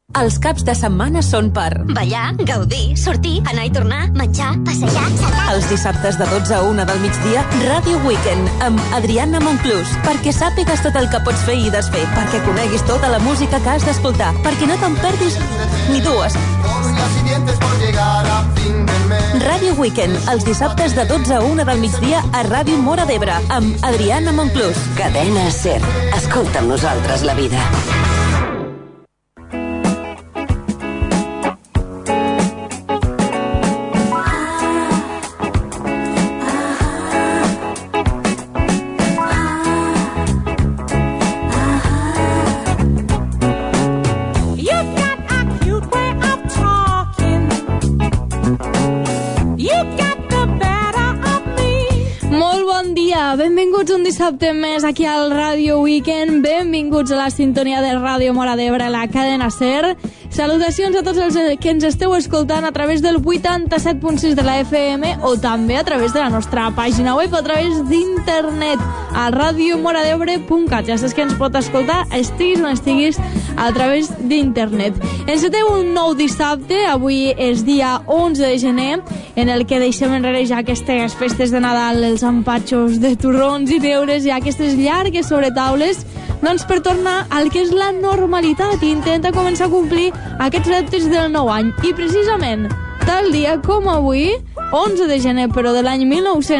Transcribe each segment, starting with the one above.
Els caps de setmana són per ballar, gaudir, sortir, anar i tornar, menjar, passejar, saltar. Els dissabtes de 12 a 1 del migdia, Ràdio Weekend, amb Adriana Monclús, perquè sàpigues tot el que pots fer i desfer, perquè coneguis tota la música que has d'escoltar, perquè no te'n perdis ni dues. Ràdio Weekend, els dissabtes de 12 a 1 del migdia a Ràdio Móra d'Ebre, amb Adriana Monclús. Cadena SER. Escolta amb nosaltres la vida. Benvinguts un dissabte més aquí al Ràdio Weekend. Benvinguts a la sintonia de Ràdio Móra d'Ebre, la cadena SER. Salutacions a tots els que ens esteu escoltant a través del 87.6 de la FM o també a través de la nostra pàgina web, a través d'internet, a radiomoradebre.cat. Ja saps que ens pot escoltar, estiguis on estiguis, a través d'internet. Encetem un nou dissabte, avui és dia 11 de gener, en el que deixem enrere ja aquestes festes de Nadal, els empatxos de torrons i deures i aquestes llargues sobretaules, doncs per tornar al que és la normalitat i intenta començar a complir aquests reptes del nou any. I precisament, tal dia com avui, 11 de gener però de l'any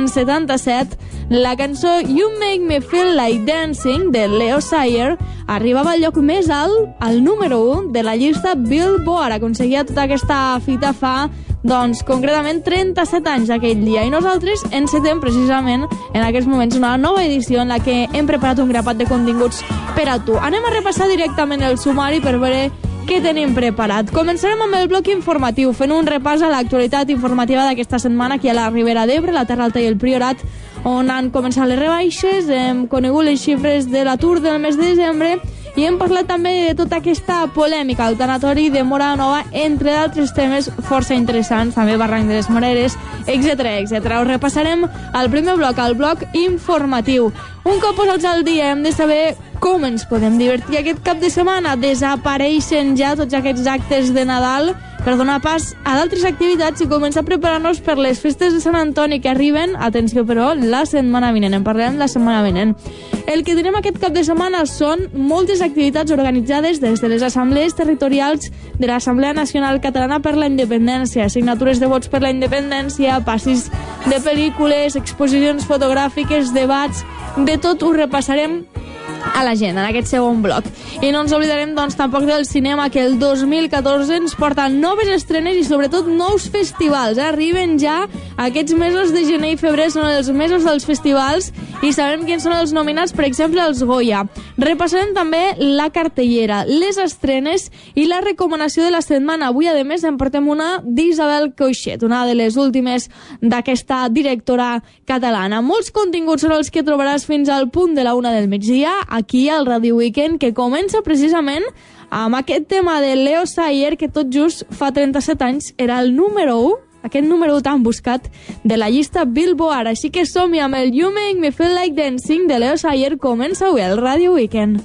1977, la cançó You Make Me Feel Like Dancing de Leo Sayer arribava al lloc més alt, al número 1 de la llista Billboard. Aconseguia tota aquesta fita fa, doncs, concretament 37 anys aquell dia. I nosaltres encetem precisament en aquests moments una nova edició en la que hem preparat un grapat de continguts per a tu. Anem a repassar directament el sumari per veure què tenim preparat. Començarem amb el bloc informatiu, fent un repàs a l'actualitat informativa d'aquesta setmana aquí a la Ribera d'Ebre, la Terra Alta i el Priorat, on han començat les rebaixes, hem conegut les xifres de l'atur del mes de desembre i hem parlat també de tota aquesta polèmica al tanatori de Móra Nova, entre d'altres temes força interessants, també Barranc de les Moreres, etc. Ho repassarem al primer bloc, al bloc informatiu. Un cop posats al dia hem de saber com ens podem divertir aquest cap de setmana. Desapareixen ja tots aquests actes de Nadal per donar pas a d'altres activitats i començar a preparar-nos per les festes de Sant Antoni que arriben, atenció però, la setmana vinent. En parlarem la setmana vinent. El que tenim aquest cap de setmana són moltes activitats organitzades des de les assemblees territorials de l'Assemblea Nacional Catalana per la Independència, signatures de vots per la independència, passis de pel·lícules, exposicions fotogràfiques, debats, de tot ho repassarem a la gent en aquest segon bloc. I no ens oblidarem doncs tampoc del cinema, que el 2014 ens porta noves estrenes i sobretot nous festivals. Arriben ja aquests mesos de gener i febrer, són els mesos dels festivals i sabem quins són els nominats, per exemple els Goya. Repassarem també la cartellera, les estrenes i la recomanació de la setmana. Avui a més en portem una d'Isabel Coixet, una de les últimes d'aquesta directora catalana. Molts continguts són els que trobaràs fins al punt de la 1 del migdia aquí al Radio Weekend, que comença precisament amb aquest tema de Leo Sayer, que tot just fa 37 anys era el número 1, aquest número 1 tan buscat de la llista Billboard. Així que som-hi amb el You Make Me Feel Like Dancing de Leo Sayer. Comença avui el Radio Weekend.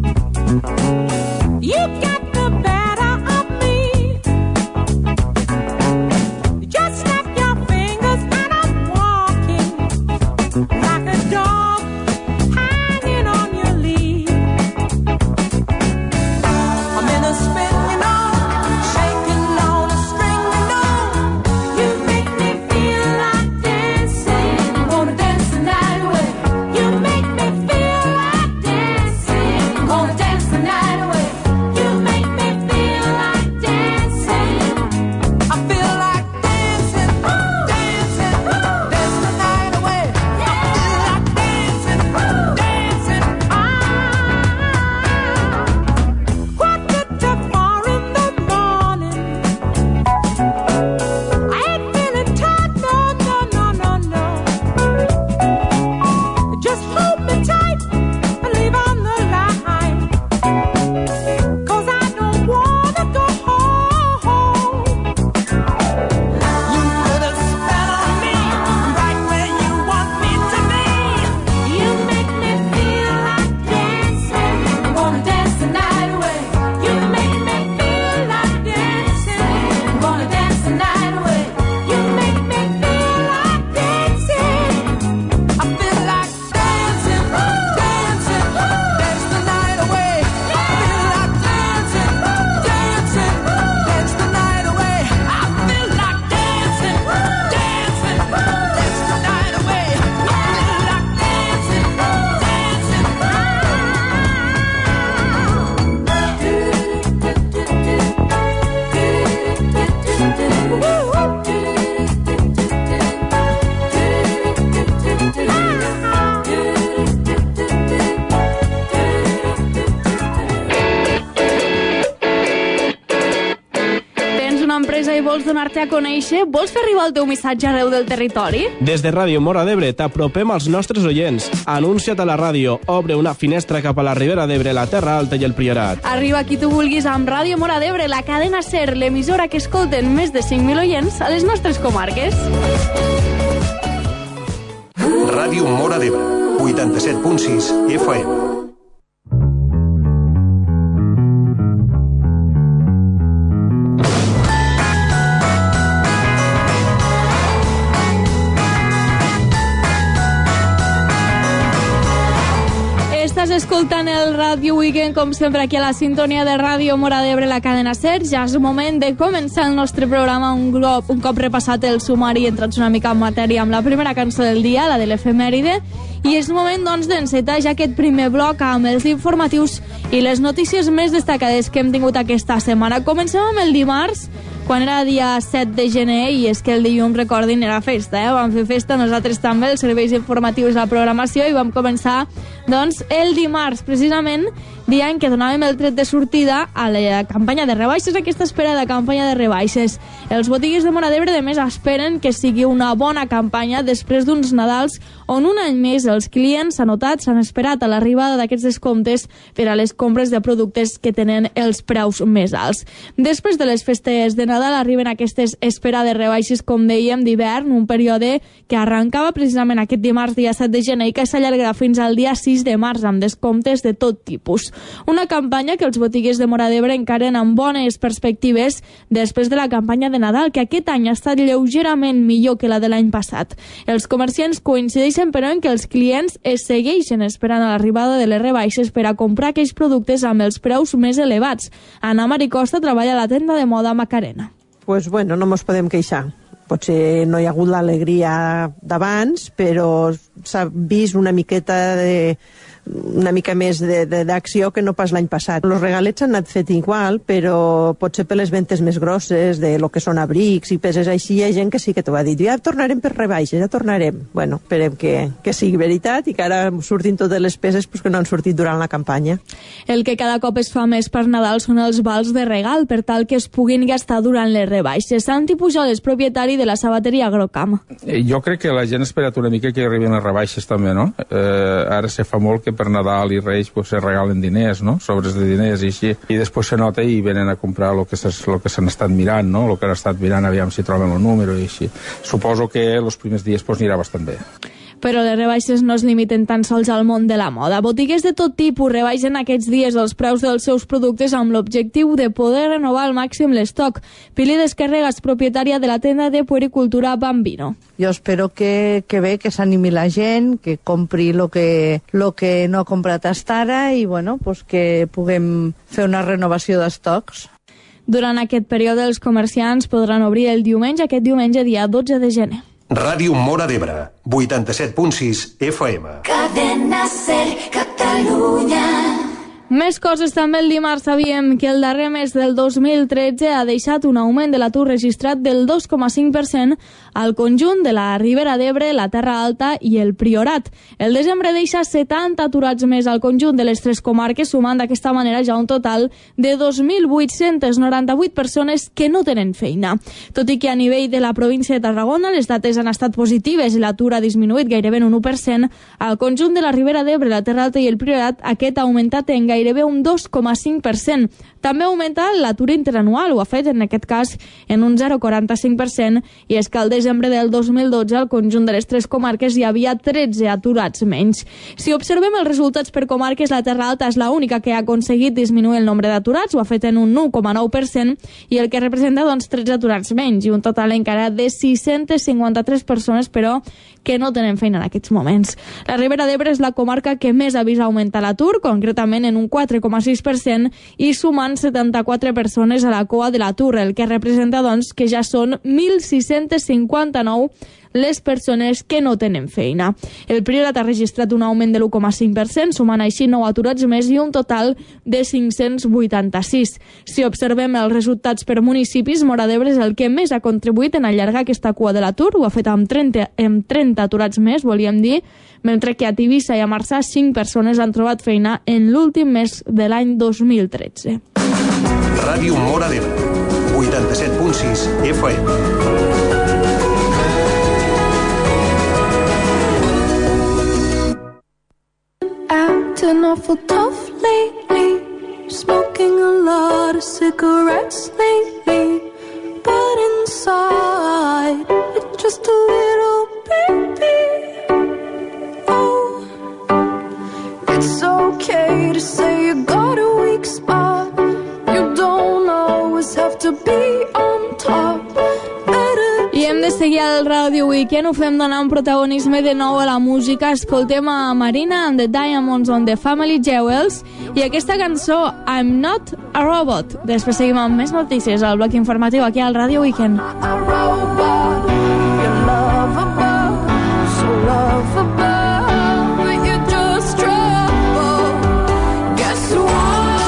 You got the better of me. You just snap your fingers and I'm walking like a dog hanging on your lead. I'm in a spin, you know, shaking on a string, you know. You make me feel like dancing. I'm gonna dance the night away. You make me feel like dancing. I'm gonna dance the night away. You make empresa i vols donar-te a conèixer? Vols fer arribar el teu missatge arreu del territori? Des de Ràdio Móra d'Ebre t'apropem als nostres oients. Anuncia't a la ràdio, obre una finestra cap a la Ribera d'Ebre, la Terra Alta i el Priorat. Arriba qui tu vulguis amb Ràdio Móra d'Ebre, la cadena SER, l'emissora que escolten més de 5.000 oients a les nostres comarques. Ràdio Móra d'Ebre, 87.6 FM. Estàs escoltant el Ràdio Weekend, com sempre, aquí a la sintonia de Ràdio Móra d'Ebre, la cadena SER. Ja és moment de començar el nostre programa un cop repassat el sumari i entrats una mica en matèria amb la primera cançó del dia, la de l'efemèride. I és moment, doncs, d'encetar ja aquest primer bloc amb els informatius i les notícies més destacades que hem tingut aquesta setmana. Comencem amb el dimarts, quan era dia 7 de gener, i és que el dilluns, recordin, era festa, Vam fer festa nosaltres també, els serveis informatius de la programació, i vam començar, doncs, el dimarts, precisament, dia en què donàvem el tret de sortida a la campanya de rebaixes, aquesta espera de campanya de rebaixes. Els botiguers de Móra d'Ebre, de més, esperen que sigui una bona campanya després d'uns Nadals on un any més els clients s'han esperat a l'arribada d'aquests descomptes per a les compres de productes que tenen els preus més alts. Després de les festes de Nadal arriben aquestes esperades rebaixes, com dèiem, d'hivern, un període que arrencava precisament aquest dimarts, dia 7 de gener, i que s'allargarà fins al dia 6 de març, amb descomptes de tot tipus. Una campanya que els botiguers de Móra d'Ebre encaren amb bones perspectives després de la campanya de Nadal, que aquest any ha estat lleugerament millor que la de l'any passat. Els comerciants coincideixen, però, en que els clients es segueixen esperant a l'arribada de les rebaixes per a comprar aquells productes amb els preus més elevats. Ana Maricosta treballa a la tenda de moda Macarena. Pues bueno, no mos podem queixar. Potser no hi ha hagut l'alegria d'abans, però s'ha vist una mica més d'acció que no pas l'any passat. Els regalets han anat fet igual, però potser per les ventes més grosses, de lo que són abrics i peses així, hi ha gent que sí que t'ho ha dit. Ja tornarem per rebaixes, ja tornarem. Bueno, esperem que sigui veritat i que ara surtin totes les peces que no han sortit durant la campanya. El que cada cop es fa més per Nadal són els vals de regal, per tal que es puguin gastar durant les rebaixes. Santi Pujol és propietari de la sabateria Agrocam. Jo crec que la gent ha esperat una mica que arribin les rebaixes també, no? Ara se fa molt que per Nadal i Reis se regalen diners, no? Sobres de diners i així, i després se nota i venen a comprar el que s'han estat mirant, no? El que han estat mirant, aviam si troben el número i així. Suposo que els primers dies anirà bastant bé. Però les rebaixes no es limiten tan sols al món de la moda. Botigues de tot tipus rebaixen aquests dies els preus dels seus productes amb l'objectiu de poder renovar al màxim l'estoc. Pili Descarregas, propietària de la tenda de puericultura Bambino. Jo espero que s'animi la gent, que compri lo que no ha comprat hasta ara i bueno, pues que puguem fer una renovació d'estocs. Durant aquest període els comerciants podran obrir el diumenge, aquest diumenge dia 12 de gener. Ràdio Móra d'Ebre, 87.6 FM. Cadena SER, Catalunya. Més coses també. El dimarts sabíem que el darrer mes del 2013 ha deixat un augment de l'atur registrat del 2,5% al conjunt de la Ribera d'Ebre, la Terra Alta i el Priorat. El desembre deixa 70 aturats més al conjunt de les tres comarques, sumant d'aquesta manera ja un total de 2.898 persones que no tenen feina. Tot i que a nivell de la província de Tarragona les dates han estat positives i l'atur ha disminuït gairebé en un 1%, al conjunt de la Ribera d'Ebre, la Terra Alta i el Priorat aquest ha augmentat en gairebé un 2,5%. També ha augmentat l'atur interanual, ho ha fet en aquest cas en un 0,45%, i és que al desembre del 2012 al conjunt de les tres comarques hi havia 13 aturats menys. Si observem els resultats per comarques, la Terra Alta és l'única que ha aconseguit disminuir el nombre d'aturats, ho ha fet en un 1,9%, i el que representa 13 aturats menys, i un total encara de 653 persones, però, que no tenen feina en aquests moments. La Ribera d'Ebre és la comarca que més ha vist augmentar l'atur, concretament en un 4,6%, i sumant 74 persones a la cua de l'atur, el que representa que ja són 1.659 les persones que no tenen feina. El Priorat ha registrat un augment de l'1,5%, sumant així 9 aturats més i un total de 586. Si observem els resultats per municipis, Móra d'Ebre és el que més ha contribuït en allargar aquesta cua de l'atur, ho ha fet amb 30 aturats més, volíem dir, mentre que a Tivissa i a Marçà 5 persones han trobat feina en l'últim mes de l'any 2013. Ràdio Móra d'Ebre, 87.6 FM. Acting awful tough lately, smoking a lot of cigarettes lately, but inside it's just a little baby. Oh, it's okay to say you got a weak spot. You don't always have to be on top. I hem de seguir al Ràdio Weekend, ho fem donant protagonisme de nou a la música. Escoltem a Marina and the Diamonds on the Family Jewels i aquesta cançó I'm Not a Robot. Després seguim amb més notícies al bloc informatiu aquí al Ràdio Weekend. A robot, you're lovable, so lovable, but you're just trouble. Guess what?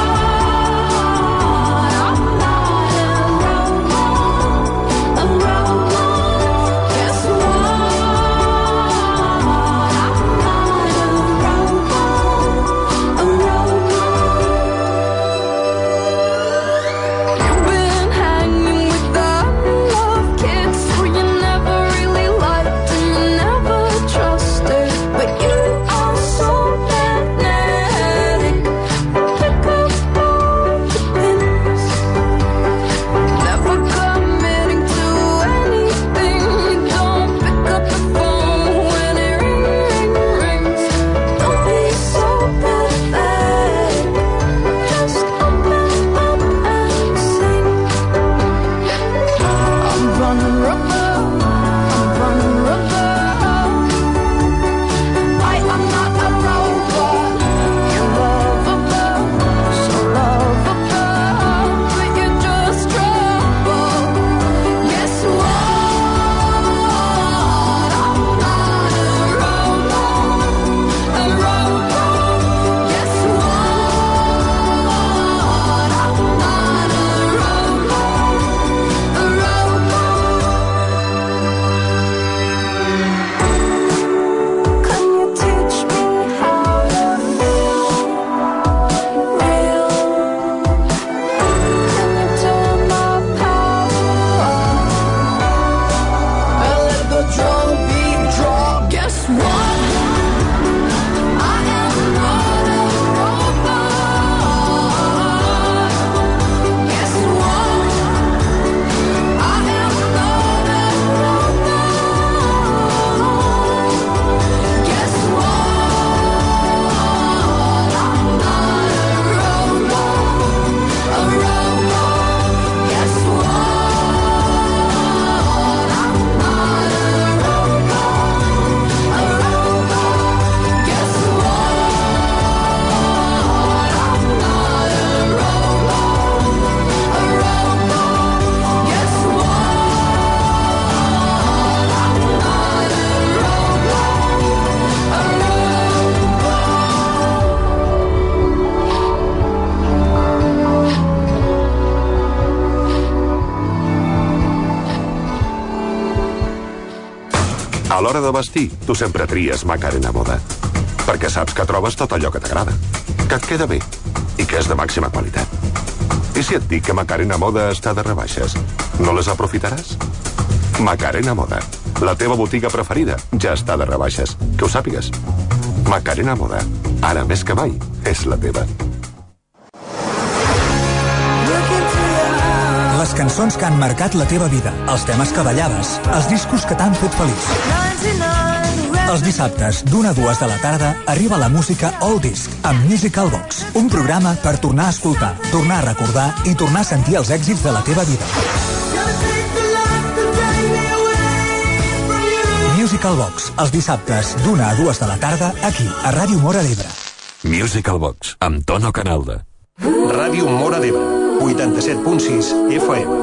A l'hora de vestir, tu sempre tries Macarena Moda. Perquè saps que trobes tot allò que t'agrada, que et queda bé i que és de màxima qualitat. I si et dic que Macarena Moda està de rebaixes, no les aprofitaràs? Macarena Moda, la teva botiga preferida, ja està de rebaixes. Que ho sàpigues. Macarena Moda, ara més que mai, és la teva. Les cançons que han marcat la teva vida, els temes que ballaves, els discos que t'han fet feliç. Els dissabtes, d'1 a 2 de la tarda, arriba la música All Disc, amb Musical Box, un programa per tornar a escoltar, tornar a recordar i tornar a sentir els èxits de la teva vida. Musical Box, els dissabtes, d'1 a 2 de la tarda, aquí, a Ràdio Móra d'Ebre. Musical Box, amb Tono Canalda. Ràdio Móra d'Ebre, 87.6 FM.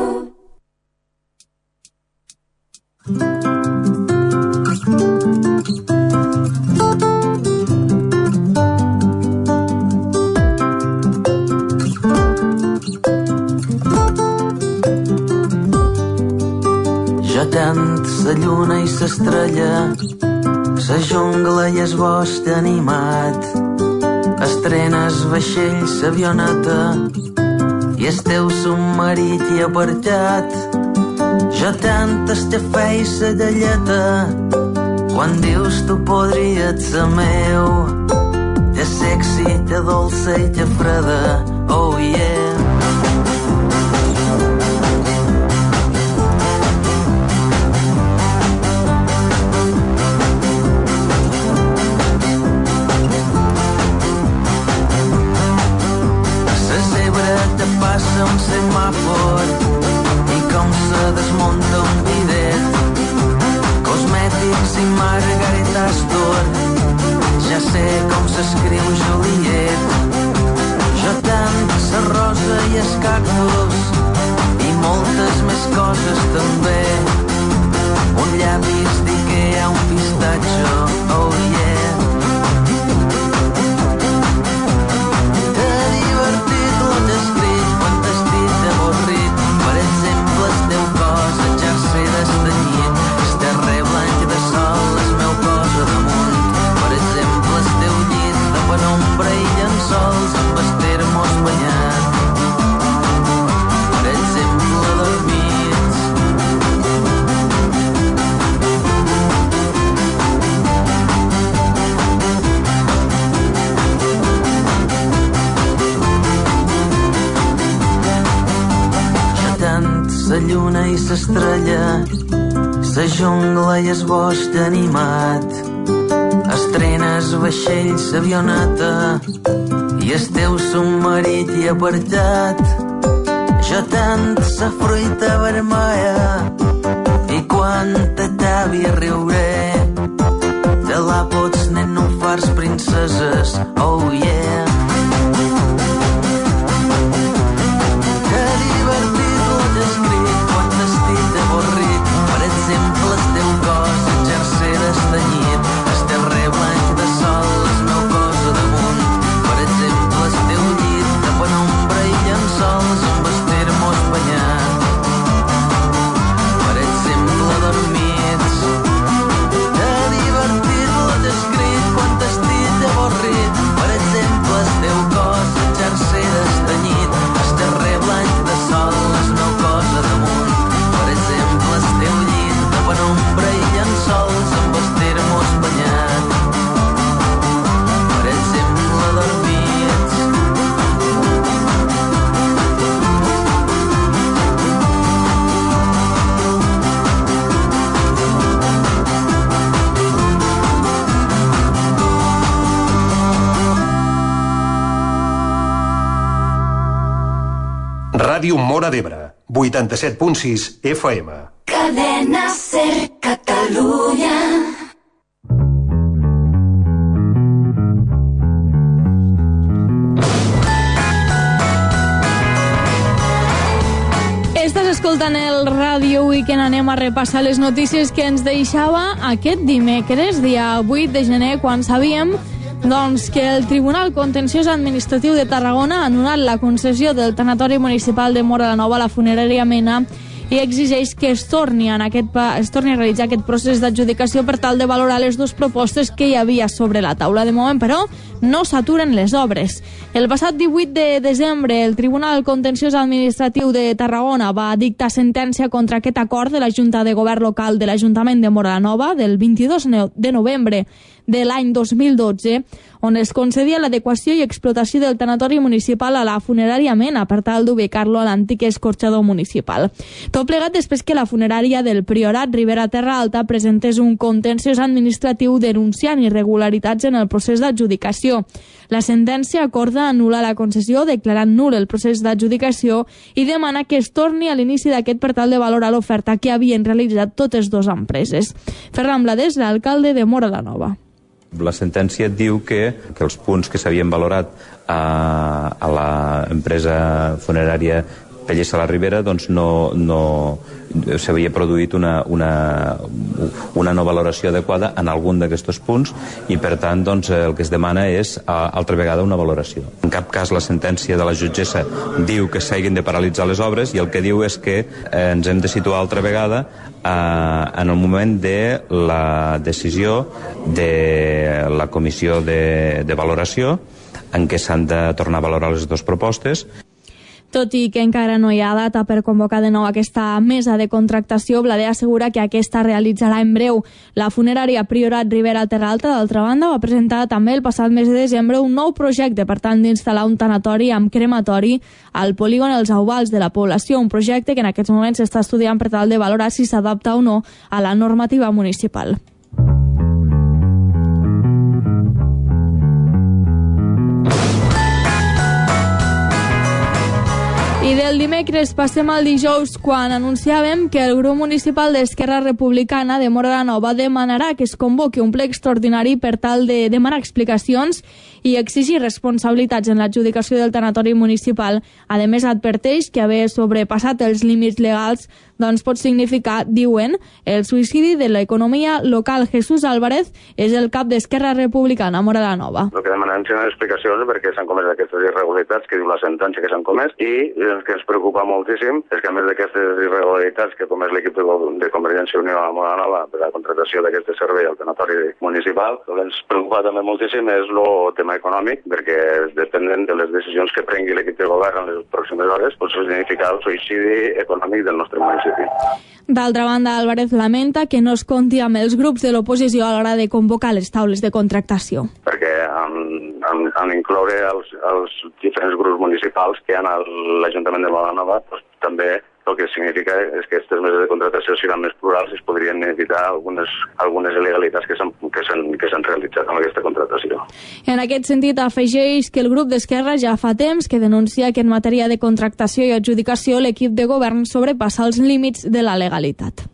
Ja tant sa lluna i s'estrella, sa jungla i es bosc animat, estrenes vaixell, s'avioneta i el teu submarit hi apartat. Jo tant estafé i sa galleta quan dius tu podries ser meu. Te sexy, te dolça i te freda, oh yeah. Passa un semàfor i com se desmunta un bidet. Cosmètics i Margaret Astor, ja sé com s'escriu Juliet. Jo tant sa rosa i els cactus i moltes més coses també. Un llapis d'Ikea, un pistatxo, oh yeah. T'ha divertit l'on escrit quan t'estic avorrit. Per exemple, el teu cos exercer d'estanyit, el terrer blanc de sol, el meu cos a damunt. Per exemple, el teu llit de penombra i llençols amb el termos banyat. Per exemple, dormits. La lluna i l'estrella, la jungla i el bosc animat, estrenes vaixells, avioneta i el teu submarit hi apartat. Jo tant la fruita vermella i quan te t'avi riuré, te la pots nenufars princeses, oh yeah. Per exemple, el teu cos exercer d'estanyit, el terrer blanc de sol, el meu cos a damunt. Per exemple, el teu llit de penombra i llençols amb el termos banyat. Per exemple, dormits. T'ha divertit l'on escrit quan t'estic avorrit. Per exemple, el teu cos exercer d'estanyit, el terrer blanc de sol, el meu cos a damunt. Per exemple, el teu llit de penombra i llençols amb el termos banyat. Per exemple, dormits. Ràdio Móra d'Ebre, 87.6 FM. Cadena Ser Catalunya. Estàs escoltant el Ràdio Weekend. Anem a repassar les notícies que ens deixava aquest dimecres, dia 8 de gener, quan sabíem que el Tribunal Contenciós Administratiu de Tarragona ha anul·lat la concessió del tanatori municipal de Móra la Nova a la funerària Mena i exigeix que es torni a realitzar aquest procés d'adjudicació per tal de valorar les dues propostes que hi havia sobre la taula. De moment, però, no s'aturen les obres. El passat 18 de desembre, el Tribunal Contenciós Administratiu de Tarragona va dictar sentència contra aquest acord de la Junta de Govern Local de l'Ajuntament de Móra la Nova del 22 de novembre de l'any 2012, on es concedia l'adequació i explotació del tanatori municipal a la funerària Mena per tal d'ubicar-lo a l'antic escorxador municipal. Tot plegat després que la funerària del Priorat Ribera Terra Alta presentés un contenciós administratiu denunciant irregularitats en el procés d'adjudicació. La sentència acorda anul·lar la concessió, declarant nul el procés d'adjudicació i demana que es torni a l'inici d'aquest per tal de valorar l'oferta que havien realitzat totes dues empreses. Ferran Bladés, l'alcalde de Móra la Nova. La sentència diu que els punts que s'havien valorat a l'empresa funerària Pellissa la Ribera doncs no s'havia produït una no valoració adequada en algun d'aquests punts i per tant doncs, el que es demana és altra vegada una valoració. En cap cas la sentència de la jutgessa diu que s'hagin de paralitzar les obres i el que diu és que ens hem de situar altra vegada en el moment de la decisió de la comissió de valoració en què s'han de tornar a valorar les dues propostes. Tot i que encara no hi ha data per convocar de nou aquesta mesa de contractació, Blader assegura que aquesta realitzarà en breu. La funerària Priorat Ribera Terra Alta, d'altra banda, va presentar també el passat mes de desembre un nou projecte per tal d'instal·lar un tanatori amb crematori al polígon Els Auvals de la població, un projecte que en aquests moments s'està estudiant per tal de valorar si s'adapta o no a la normativa municipal. I del dimecres passem al dijous, quan anunciàvem que el grup municipal d'Esquerra Republicana de Móra la Nova demanarà que es convoqui un ple extraordinari per tal de demanar explicacions i exigir responsabilitats en l'adjudicació del tanatori municipal. A més, adverteix que haver sobrepassat els límits legals pot significar, diuen, el suïcidi de l'economia local. Jesús Álvarez és el cap d'Esquerra Republicana a Móra la Nova. El que demanem són explicacions perquè s'han comès aquestes irregularitats que diu la sentència que s'han comès, i el que ens preocupa moltíssim és que a més d'aquestes irregularitats que comès l'equip de Convergència i Unió a Móra la Nova per la contractació d'aquest servei al tanatori municipal, el que ens preocupa també moltíssim és el tema econòmic, perquè dependent de les decisions que prengui l'equip de govern en les pròximes hores pot significar el suïcidi econòmic del nostre municipi. D'altra banda, Álvarez lamenta que no es compti amb els grups de l'oposició a l'hora de convocar les taules de contractació. Perquè en incloure els diferents grups municipals que hi ha a l'Ajuntament de Móra la Nova, també el que significa és que aquestes meses de contractació seran més plurals i es podrien evitar algunes il·legalitats que s'han realitzat amb aquesta contractació. En aquest sentit, afegeix que el grup d'Esquerra ja fa temps que denuncia que en matèria de contractació i adjudicació l'equip de govern sobrepassa els límits de la legalitat.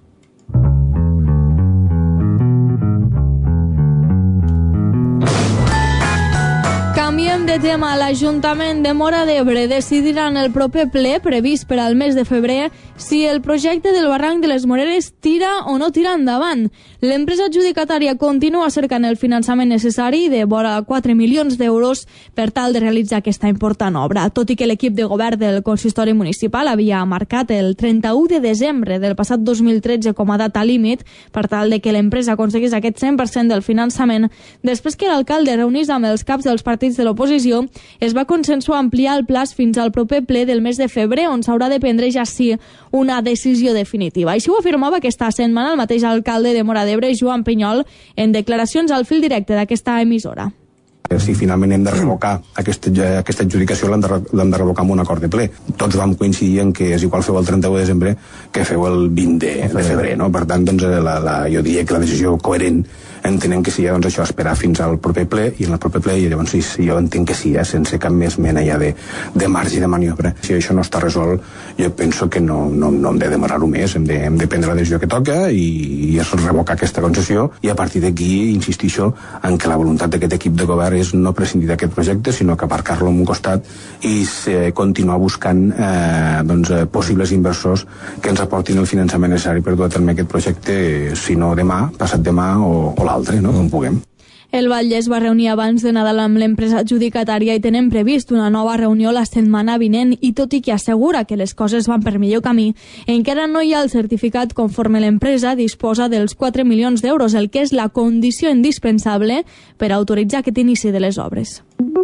Canviem de tema. L'Ajuntament de Móra d'Ebre decidirà en el proper ple, previst per al mes de febrer, si el projecte del barranc de les Moreres tira o no tira endavant. L'empresa adjudicatària continua cercant el finançament necessari de vora 4 milions d'euros per tal de realitzar aquesta important obra. Tot i que l'equip de govern del consistori municipal havia marcat el 31 de desembre del passat 2013 com a data límit per tal de que l'empresa aconseguís aquest 100% del finançament, després que l'alcalde reunís amb els caps dels partits de l'oposició, es va consensuar ampliar el plaç fins al proper ple del mes de febrer, on s'haurà de prendre ja sí una decisió definitiva. Així ho afirmava aquesta setmana el mateix alcalde de Móra d'Ebre, Joan Pinyol, en declaracions al fil directe d'aquesta emissora. Si finalment hem de revocar aquesta adjudicació, l'hem de revocar amb un acord de ple. Tots vam coincidir en que és igual feu el 31 de desembre que feu el 20 de febrer, no? Per tant, doncs, jo diria que la decisió coherent entenem que seria, doncs, això, esperar fins al proper ple, i en el proper ple, i llavors sí, jo entenc que sí, sense cap més mena ja de marge de maniobra. Si això no està resolt, jo penso que no hem de demorar-ho més, hem de prendre la decisió que toca i és revocar aquesta concessió, i a partir d'aquí insistisco en que la voluntat d'aquest equip de govern és no prescindir d'aquest projecte, sinó que aparcar-lo en un costat i continuar buscant possibles inversors que ens aportin el finançament necessari per dur a terme aquest projecte, si no demà, passat demà o l'altre, no? Com puguem. El Batlle es va reunir abans de Nadal amb l'empresa adjudicatària i tenen previst una nova reunió la setmana vinent, i tot i que assegura que les coses van per millor camí, encara no hi ha el certificat conforme l'empresa disposa dels 4 milions d'euros, el que és la condició indispensable per autoritzar aquest inici de les obres.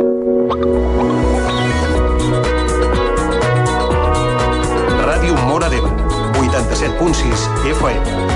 Ràdio Móra d'Ebre, 87.6 FM.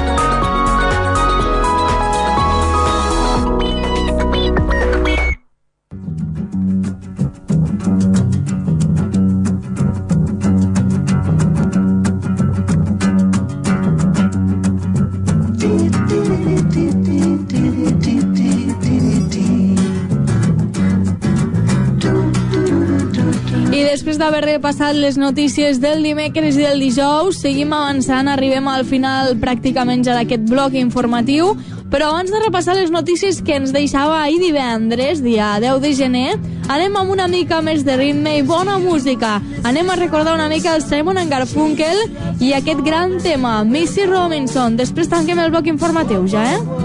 Després d'haver repassat les notícies del dimecres i del dijous, seguim avançant, arribem al final pràcticament ja d'aquest bloc informatiu, però abans de repassar les notícies que ens deixava ahir divendres, dia 10 de gener, anem amb una mica més de ritme i bona música. Anem a recordar una mica el Simon & Garfunkel i aquest gran tema, Missy Robinson. Després tanquem el bloc informatiu, ja,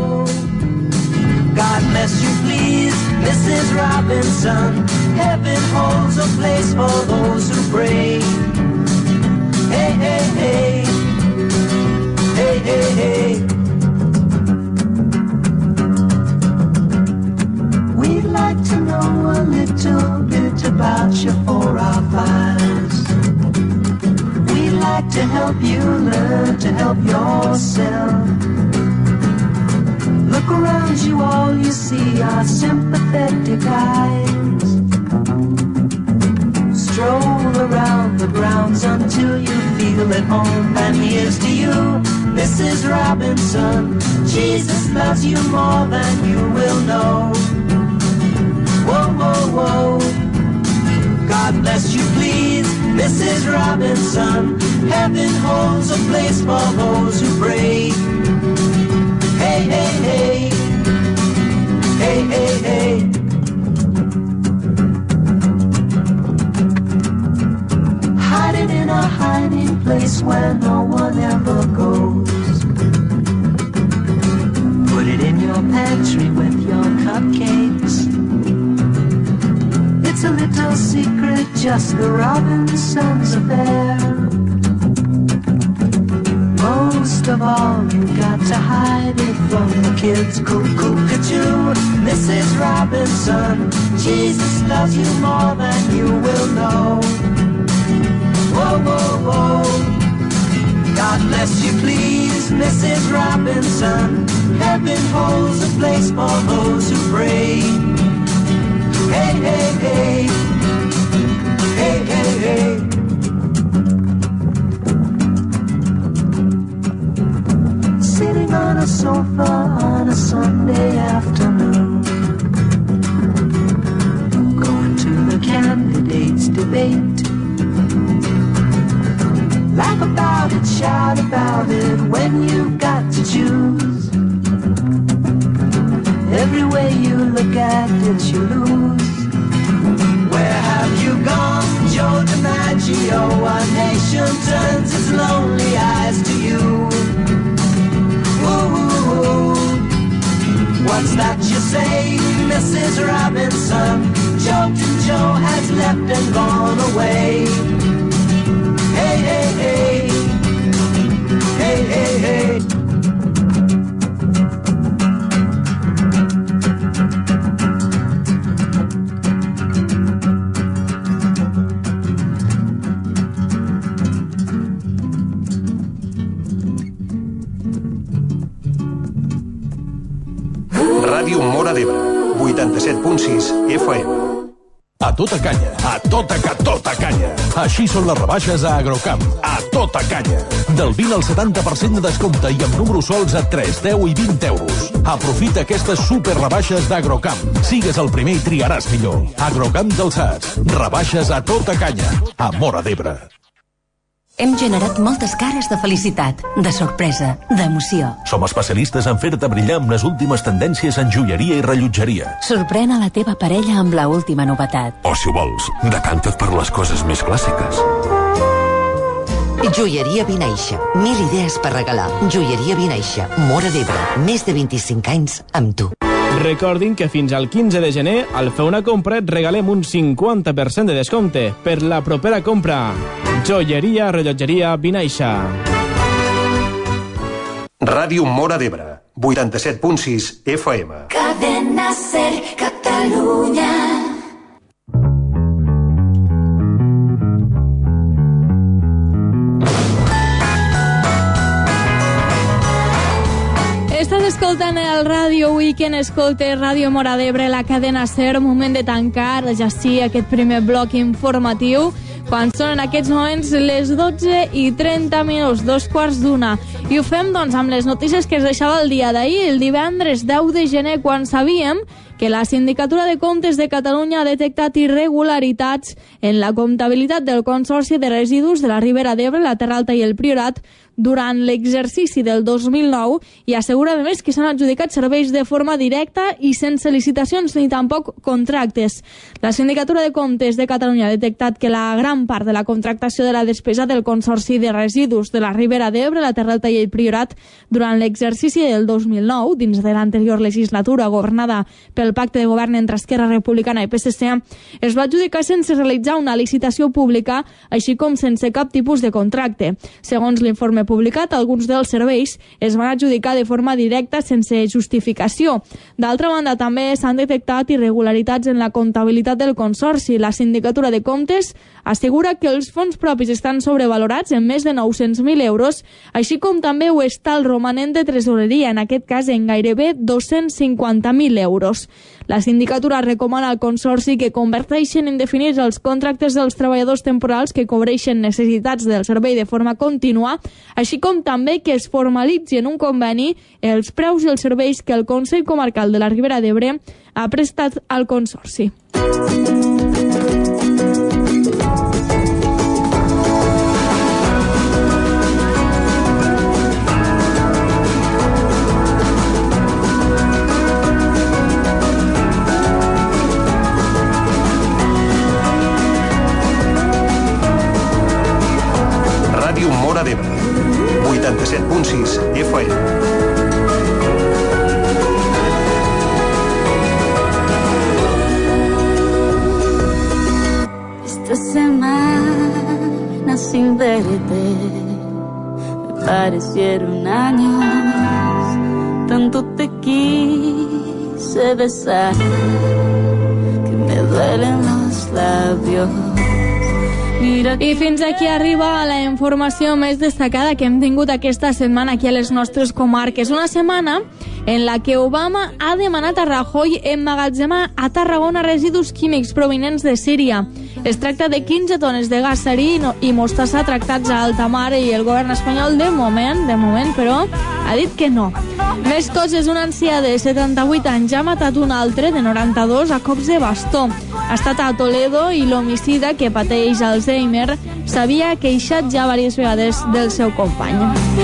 God bless you, please, Mrs. Robinson. Heaven holds a place for those who pray. Hey, hey, hey. Hey, hey, hey. We'd like to know a little bit about you for our files. like to help you learn to help yourself. Look around you, all you see are sympathetic eyes. Stroll around the grounds until you feel at home. And here's to you, Mrs. Robinson. Jesus loves you more than you will know. Whoa, whoa, whoa. God bless you, please, Mrs. Robinson. Heaven holds a place for those who pray. Hey, hey, hey. Hey, hey, hey. Hide it in a hiding place where no one ever goes. Put it in your pantry with your cupcakes. It's a little secret, just the Robinsons affair. Most of all, you got to hide it from the kids. Cuckoo-ca-choo, Mrs. Robinson. Jesus loves you more than you will know. Whoa, whoa, whoa. God bless you, please, Mrs. Robinson. Heaven holds a place for those who pray. Hey, hey, hey. Hey, hey, hey. Sitting on a sofa on a Sunday afternoon, going to the candidates' debate. Laugh about it, shout about it when you've got to choose. Every way you look at it, you lose. Where have you gone, Joe DiMaggio? Our nation turns its lonely eyes to you. Ooh, what's that you say, Mrs. Robinson? Joltin' Joe has left and gone away. Hey, hey, hey. Hey, hey, hey. Ràdio Móra d'Ebre, 87.6 FM. A tota canya, a tota canya. Així són les rebaixes a Agrocamp. A tota canya. Del 20 al 70% de descompte i amb números sols a 3, 10 i 20 euros. Aprofita aquestes super rebaixes d'Agrocamp. Sigues el primer i triaràs millor. Agrocamp del Sats. Rebaixes a tota canya. A Móra d'Ebre. Hem generat moltes cares de felicitat, de sorpresa, d'emoció. Som especialistes en fer-te brillar amb les últimes tendències en joieria i rellotgeria. Sorprèn a la teva parella amb la última novetat. O, si ho vols, decanta't per les coses més clàssiques. Joieria Vinaixa. 1000 idees per regalar. Joieria Vinaixa. Móra d'Ebre. Més de 25 anys amb tu. Recordin que fins al 15 de gener, al fer una compra, et regalem un 50% de descompte per la propera compra. Joieria, rellotgeria, Vinaixa. Ràdio Móra d'Ebre, 87.6 FM. Cadena Ser Catalunya. Estàs escoltant el Ràdio Weekend, escoltes Ràdio Móra d'Ebre, la cadena Ser, moment de tancar ja sí aquest primer bloc informatiu, quan són en aquests moments les 12:30, 2:15. I ho fem doncs amb les notícies que es deixava el dia d'ahir, el divendres 10 de gener, quan sabíem que la Sindicatura de Comptes de Catalunya ha detectat irregularitats en la comptabilitat del Consorci de Residus de la Ribera d'Ebre, la Terra Alta i el Priorat durant l'exercici del 2009 i assegura, a més, que s'han adjudicat serveis de forma directa i sense licitacions ni tampoc contractes. La Sindicatura de Comptes de Catalunya ha detectat que la gran part de la contractació de la despesa del Consorci de Residus de la Ribera d'Ebre, la Terra Alta i el Priorat durant l'exercici del 2009, dins de l'anterior legislatura governada pel pel pacte de govern entre Esquerra Republicana i PSC, es va adjudicar sense realitzar una licitació pública, així com sense cap tipus de contracte. Segons l'informe publicat, alguns dels serveis es van adjudicar de forma directa sense justificació. D'altra banda, també s'han detectat irregularitats en la comptabilitat del Consorci. La Sindicatura de Comptes assegura que els fons propis estan sobrevalorats en més de 900.000 euros, així com també ho està el romanent de tresoreria, en aquest cas en gairebé 250.000 euros. La Sindicatura recomana al Consorci que converteixin indefinits els contractes dels treballadors temporals que cobreixen necessitats del servei de forma contínua, així com també que es formalitzi en un conveni els preus i els serveis que el Consell Comarcal de la Ribera d'Ebre ha prestat al Consorci. Ràdio Móra d'Ebre, 87.6 FM. Esta semana sin verte me parecieron años, tanto te quise besar que me duelen los labios. I fins aquí arriba la informació més destacada que hem tingut aquesta setmana aquí a les nostres comarques. Una setmana en la que Obama ha demanat a Rajoy emmagatzemar a Tarragona residus químics provinents de Síria. Es tracta de 15 tones de gas sarí i mostassa tractats a alta mar i el govern espanyol de moment, però ha dit que no. Més coses, un ancià de 78 anys ha matat un altre de 92 a cops de bastó. Ha estat a Toledo i l'homicida, que pateix Alzheimer, s'havia queixat ja diverses vegades del seu company.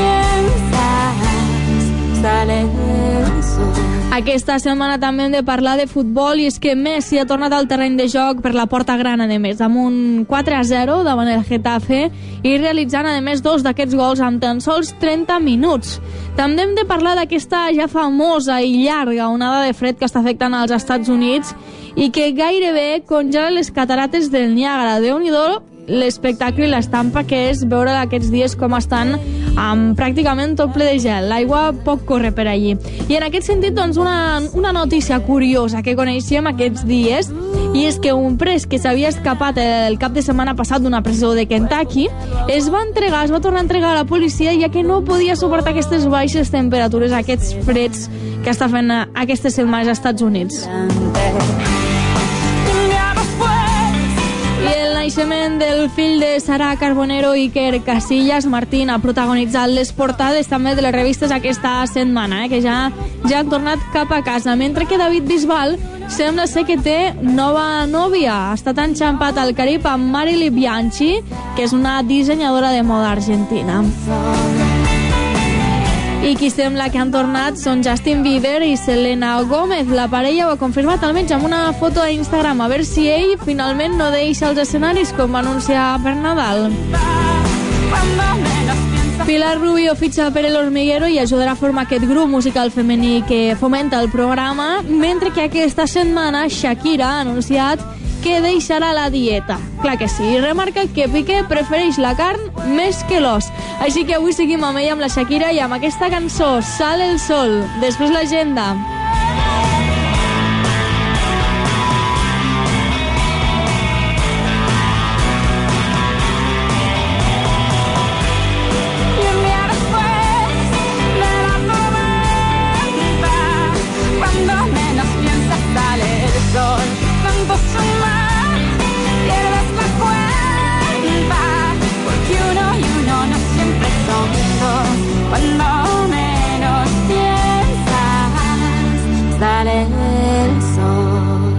Aquesta setmana també hem de parlar de futbol, i és que Messi ha tornat al terreny de joc per la porta grana, a més, amb un 4-0 davant el Getafe i realitzant, a més, 2 d'aquests gols amb tan sols 30 minuts. També hem de parlar d'aquesta ja famosa i llarga onada de fred que està afectant als Estats Units i que gairebé congela les catarates del Niàgara. Déu-n'hi-do l'espectacle i l'estampa que és veure aquests dies com estan amb pràcticament tot ple de gel. L'aigua poc corre per allí. I en aquest sentit, doncs, una notícia curiosa que coneixem aquests dies, i és que un pres que s'havia escapat el cap de setmana passat d'una presó de Kentucky es va tornar a entregar a la policia, ja que no podia suportar aquestes baixes temperatures, aquests freds que està fent aquestes setmanes als Estats Units. I el naixement del fill de Sara Carbonero, Iker Casillas, Martín, ha protagonitzat les portades també de les revistes aquesta setmana, que ja han tornat cap a casa, mentre que David Bisbal sembla ser que té nova nòvia. Ha estat enxampat al Carib amb Marily Bianchi, que és una dissenyadora de moda argentina. I qui sembla que han tornat són Justin Bieber i Selena Gómez. La parella ho ha confirmat almenys amb una foto a Instagram, a veure si ell finalment no deixa els escenaris com va anunciar per Nadal. Pilar Rubio fitxa per El Hormiguero i ajudarà a formar aquest grup musical femení que fomenta el programa, mentre que aquesta setmana Shakira ha anunciat que deixarà la dieta. Clar que sí, i remarca que Piqué prefereix la carn més que l'os. Així que avui seguim amb ella, amb la Shakira, i amb aquesta cançó, Sale el sol. Després l'agenda. Cuando menos piensas, sale el sol.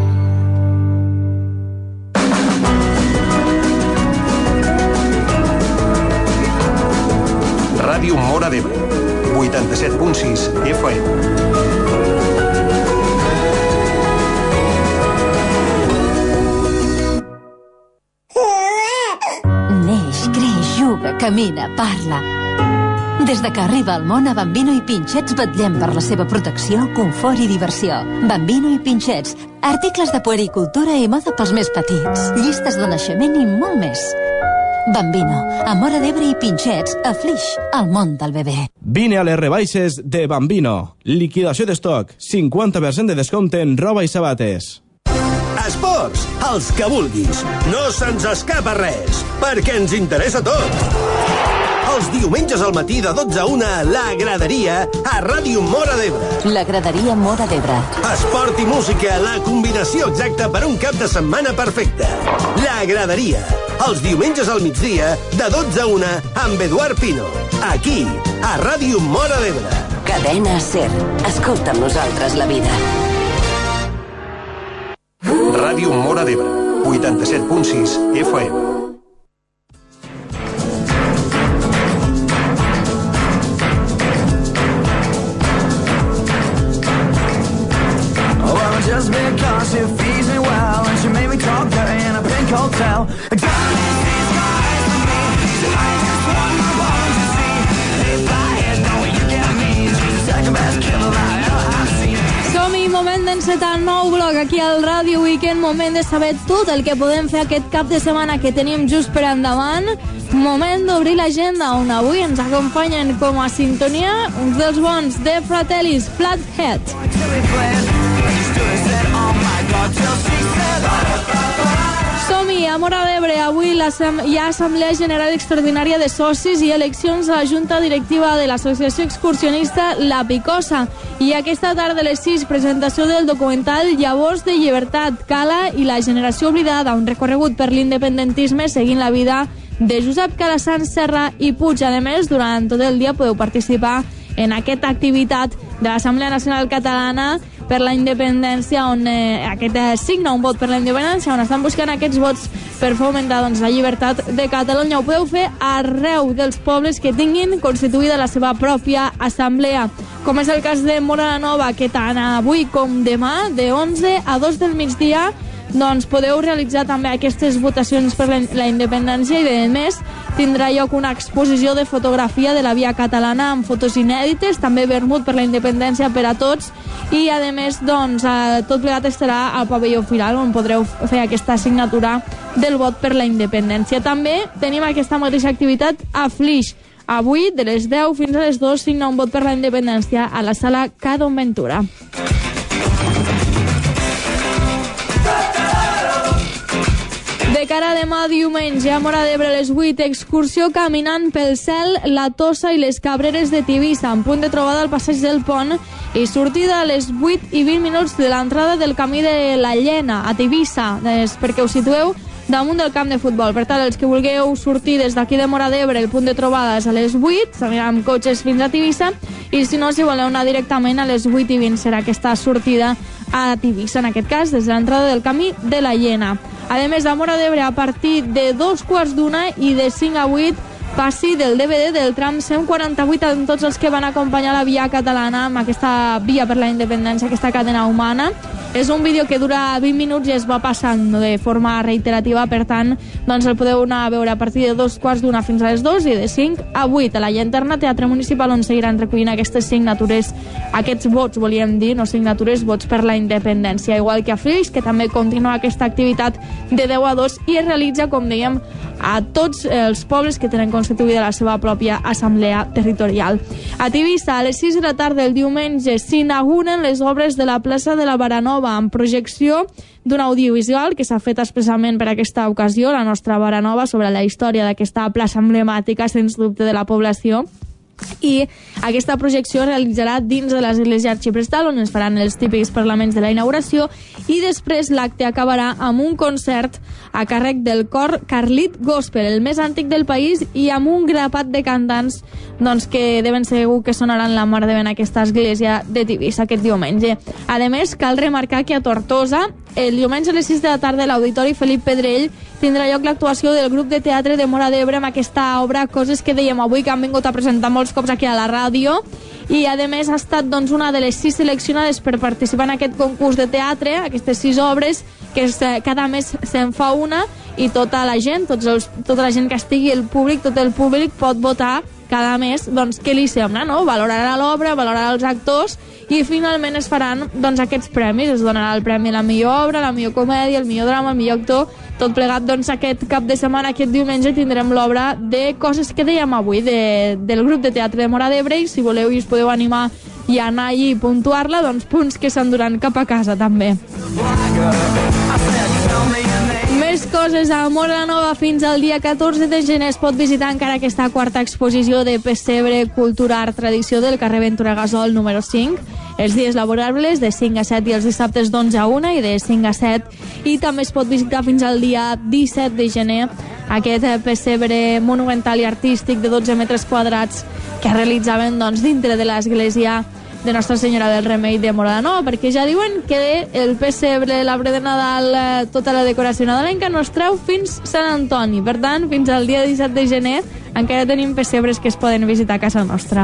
Ràdio Móra d'Ebre, 87.6 FM. Neix, creix, juga, camina, parla. Des de que arriba al món, a Bambino i Pinxets vetllem per la seva protecció, confort i diversió. Bambino i Pinxets, articles de puericultura i moda pels més petits, llistes de naixement i molt més. Bambino, a Móra d'Ebre i Pinxets, a Flix, el món del bebè. Vine a les rebaixes de Bambino. Liquidació d'estoc, 50% de descompte en roba i sabates. Esports, els que vulguis. No se'ns escapa res, perquè ens interessa tot. Els diumenges al matí de 12 a 1, La Graderia, a Ràdio Móra d'Ebre. La Graderia Móra d'Ebre. Esport i música, la combinació exacta per un cap de setmana perfecte. La Graderia, els diumenges al migdia, de 12 a 1, amb Eduard Pino. Aquí, a Ràdio Móra d'Ebre. Cadena SER. Escolta amb nosaltres la vida. Ràdio Móra d'Ebre, 87.6 FM. Just because she feeds me well, and she made me talk dirty in a pink hotel. Darling, these guys with me, I just want my bones to see. If I had know what you get me, she's the second best killer I ever have seen. Som-hi, moment d'encetar el nou blog aquí al Ràdio Weekend, moment de saber tot el que podem fer aquest cap de setmana que tenim just per endavant, moment d'obrir l'agenda on avui ens acompanyen com a sintonia uns dels bons de Fratellis, Flathead. Som-hi, a Móra d'Ebre. Avui hi ha Assemblea General Extraordinària de Socis i eleccions a la Junta Directiva de l'Associació Excursionista La Picosa. I aquesta tarda a les 6, presentació del documental Llavors de Llibertat, Cala i la generació oblidada, un recorregut per l'independentisme seguint la vida de Josep Calasanz Serra i Puig. A més, durant tot el dia podeu participar en aquesta activitat de l'Assemblea Nacional Catalana per la independència, on aquest signa un vot per la independència, on estan buscant aquests vots per fomentar la llibertat de Catalunya. Ho podeu fer arreu dels pobles que tinguin constituïda la seva pròpia assemblea, com és el cas de Móra la Nova, que tant avui com demà, de 11 a 2 del migdia, doncs podeu realitzar també aquestes votacions per la independència i, a més, tindrà lloc una exposició de fotografia de la via catalana amb fotos inèdites, també vermut per la independència per a tots, i, a més, doncs, tot plegat estarà al pavelló Firal, on podreu fer aquesta signatura del vot per la independència. També tenim aquesta mateixa activitat a Flix. Avui, de les 10 fins a les 2, signa un vot per la independència a la sala Cadon Ventura. De cara a demà diumenge, a Móra d'Ebre a les 8, excursió caminant pel cel, la Tossa i les Cabreres de Tivissa, en punt de trobada al passeig del Pont, i sortida a les 8 i 20 minuts de l'entrada del camí de la Llena, a Tivissa, perquè us situeu damunt del camp de futbol. Per tant, els que vulgueu sortir des d'aquí de Móra d'Ebre, el punt de trobada és a les 8, s'anirà amb cotxes fins a Tivissa, i si no, si voleu anar directament, a les 8 i 20 serà aquesta sortida a Tivissa, en aquest cas, des de l'entrada del camí de la Llena. A més, a Móra d'Ebre, a partir de 2:15 i de 5 a 8, passi del DVD del tram 148 amb tots els que van acompanyar la via catalana amb aquesta via per la independència, aquesta cadena humana. És un vídeo que dura 20 minuts i es va passant de forma reiterativa, per tant, doncs el podeu anar a veure a partir de 2:15 fins a les 2 i de 5 a 8 a la Llanterna Teatre Municipal, on seguiran recollint aquestes signatures, aquests vots, volíem dir, no signatures, vots per la independència. Igual que a Flix, que també continua aquesta activitat de 10 a 2 i es realitza, com dèiem, a tots els pobles que tenen constituïda la seva pròpia assemblea territorial. A Tivissa, a les 6 de la tarda del diumenge, s'inauguren les obres de la plaça de la Baranova, amb projecció d'un audiovisual que s'ha fet expressament per aquesta ocasió, la nostra Baranova, sobre la història d'aquesta plaça emblemàtica, sens dubte, de la població. I aquesta projecció es realitzarà dins de l'església arxiprestal, on es faran els típics parlaments de la inauguració, i després l'acte acabarà amb un concert a càrrec del cor Carlit Gospel, el més antic del país, i amb un grapat de cantants doncs, que de ben segur que sonaran la mar de ben aquesta església de Tivissa aquest diumenge. A més, cal remarcar que a Tortosa, el diumenge a les 6 de la tarda, a l'Auditori Felip Pedrell, tindrà lloc l'actuació del grup de teatre de Móra d'Ebre amb aquesta obra Coses que dèiem avui, que han vingut a presentar molts cops aquí a la ràdio, i a més ha estat doncs, una de les 6 seleccionades per participar en aquest concurs de teatre, aquestes 6 obres, que cada mes se'n fa una, i tota la gent, tota la gent que estigui, el públic, tot el públic pot votar cada mes, doncs, què li sembla, no? Valorarà l'obra, valorarà els actors i finalment es faran doncs, aquests premis. Es donarà el premi a la millor obra, la millor comèdia, el millor drama, el millor actor. Tot plegat, doncs, aquest cap de setmana, aquest diumenge, tindrem l'obra de Coses que dèiem avui, del grup de teatre de Móra d'Ebre, i si voleu i us podeu animar i anar allí i puntuar-la, doncs punts que s'enduran cap a casa també. Més coses a Móra la Nova. Fins al dia 14 de gener es pot visitar encara aquesta quarta exposició de Pessebre, Cultura, Art, Tradició del carrer Ventura Gasol número 5. Els dies laborables de 5 a 7 i els dissabtes d'11 a 1 i de 5 a 7. I també es pot visitar fins al dia 17 de gener aquest pessebre monumental i artístic de 12 metres quadrats que realitzaven doncs, dintre de l'església de Nostra Senyora del Remei de Móra la Nova, perquè ja diuen que el pessebre, l'arbre de Nadal, tota la decoració nadalenca no es treu fins Sant Antoni. Per tant, fins al dia 17 de gener encara tenim pessebres que es poden visitar a casa nostra.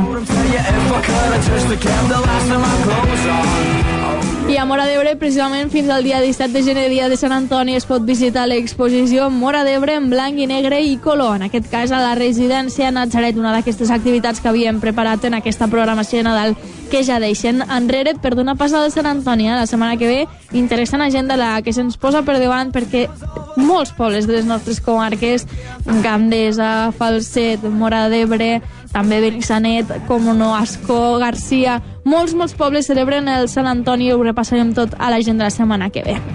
I a Móra d'Ebre, precisament fins al dia 17 de gener, dia de Sant Antoni, es pot visitar l'exposició Móra d'Ebre en blanc i negre i color. En aquest cas, a la residència Natzaret, una d'aquestes activitats que havíem preparat en aquesta programació de Nadal que ja deixen enrere per donar pas al Sant Antoni. La setmana que ve, interessant agenda la que se'ns posa per davant, perquè molts pobles de les nostres comarques, Gandesa, Falset, Móra d'Ebre, també Benissanet, com no, Ascó, Garcia, molts pobles celebren el Sant Antoni i ho repassarem tot a l'agenda la setmana que ve.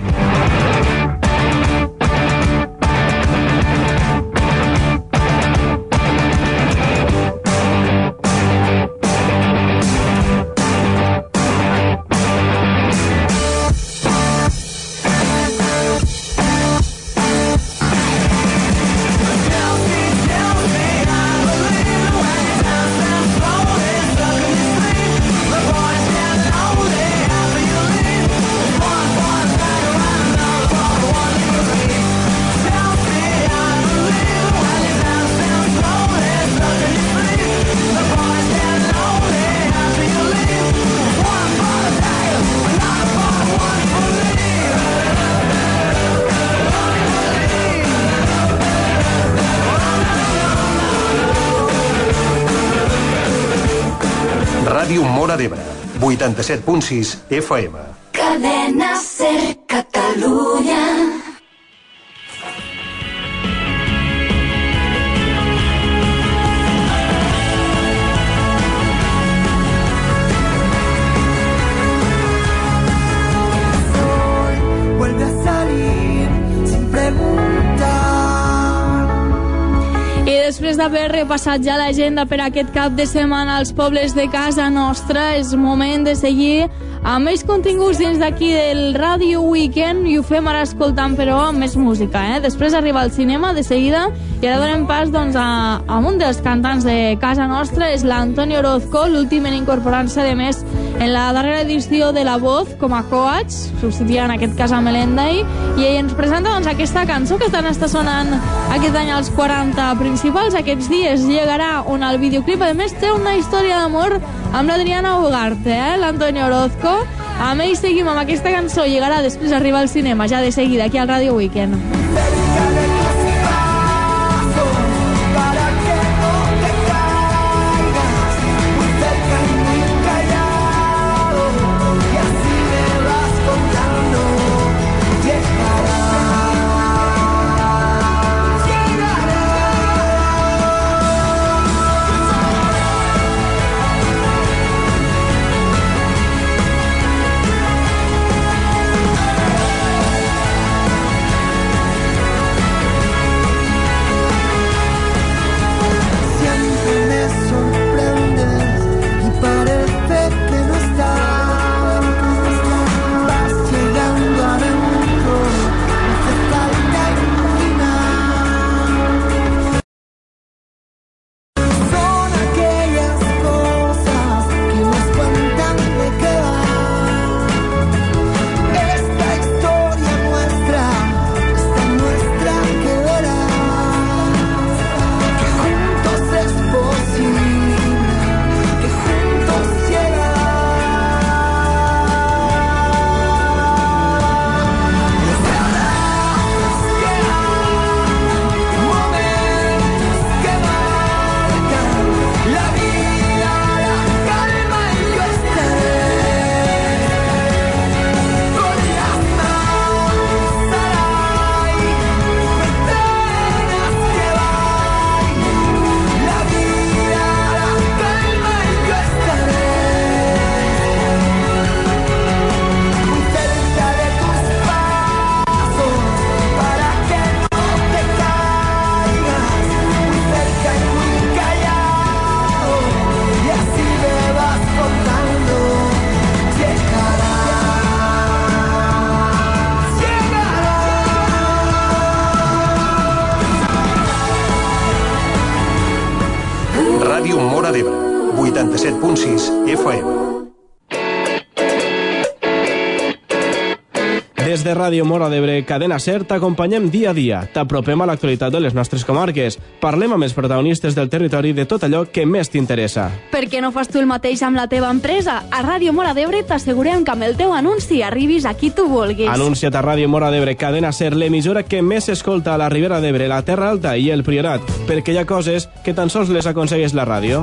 Ràdio Móra d'Ebre, 87.6 FM. Cadena Ser Catalunya. Vuelve a salir sin preguntar. I després d'haver repassat ja l'agenda per aquest cap de setmana als pobles de casa nostra, és moment de seguir amb més continguts dins d'aquí del Radio Weekend, i ho fem ara escoltant però amb més música, Després arriba al cinema de seguida i ara donem pas doncs, a un dels cantants de casa nostra, és l'Antonio Orozco, l'últim en incorporar-se de més en la darrera edició de La Voz com a coach, substituint en aquest cas a Melendai, i ell ens presenta doncs, aquesta cançó que tant està sonant aquest any als 40 principals. Aquests dies llegarà on el videoclip a més té una història d'amor amb l'Adriana Ugarte, l'Antonio Orozco. Amb ell seguim amb aquesta cançó, llegarà, després arriba al cinema ja de seguida aquí al Radio Weekend. Ràdio Móra d'Ebre, 87.6 FM. Des de Ràdio Móra d'Ebre, Cadena SER, t'acompanyem dia a dia. T'apropem a l'actualitat de les nostres comarques. Parlem amb els protagonistes del territori de tot allò que més t'interessa. Per què no fas tu el mateix amb la teva empresa? A Ràdio Móra d'Ebre t'assegurem que amb el teu anunci arribis a qui tu vulguis. Anuncia't a Ràdio Móra d'Ebre, Cadena SER, l'emissora que més s'escolta a la Ribera d'Ebre, la Terra Alta i el Priorat, perquè hi ha coses que tan sols les aconsegueix la ràdio.